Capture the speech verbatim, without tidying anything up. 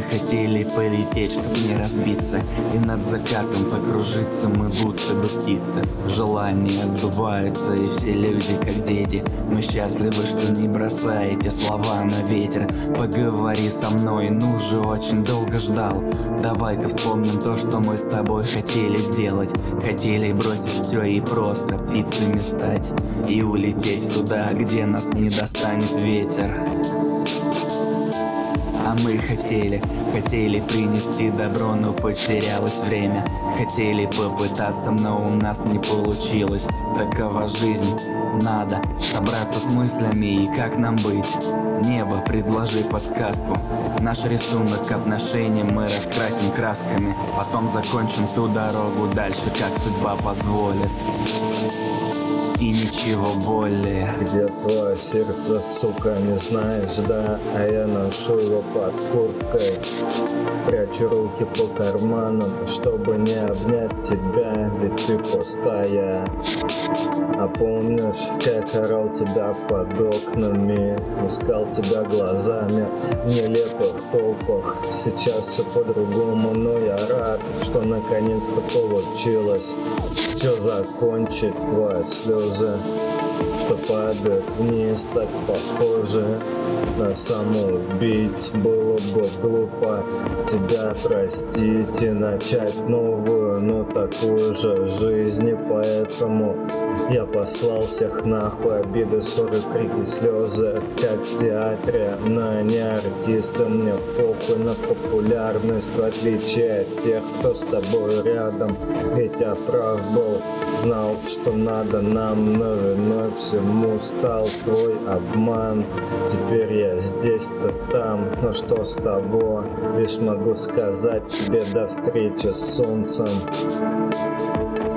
хотели полететь, чтоб не разбиться, и над закатом покружиться мы будто бы птицы. Желания сбываются, и все люди как дети. Мы счастливы, что не бросаете слова на ветер. Поговори со мной, ну же, очень долго ждал. Давай-ка вспомним то, что мы с тобой хотели сделать. Хотели бросить все и просто птицами стать, и улететь туда, где нас не достанет ветер. А мы хотели, хотели принести добро, но потерялось время. Хотели попытаться, но у нас не получилось. Такова жизнь, надо собраться с мыслями, и как нам быть? Небо, предложи подсказку. Наш рисунок отношений мы раскрасим красками, потом закончим ту дорогу дальше, как судьба позволит. И ничего более. Где твое сердце, сука, не знаешь, да? А я ношу его под курткой. Прячу руки по карманам, чтобы не обнять тебя, ведь ты пустая. А помнишь, как орал тебя под окнами, искал тебя глазами в нелепых толпах. Сейчас все по-другому, но я рад, что наконец-то получилось все закончить. Твои слезы, что падают вниз, так похоже на самоубийц. Было бы глупо тебя простить и начать новую, но такую же жизнь. И поэтому я послал всех нахуй, обиды, ссоры, крики, слезы, как в театре. Но не артисты, мне похуй на популярность, в отличие от тех, кто с тобой рядом. Ведь я прав был, знал, что надо нам, но виной всему стал твой обман. Теперь я здесь-то там, но что с того? Лишь могу сказать тебе до встречи с солнцем.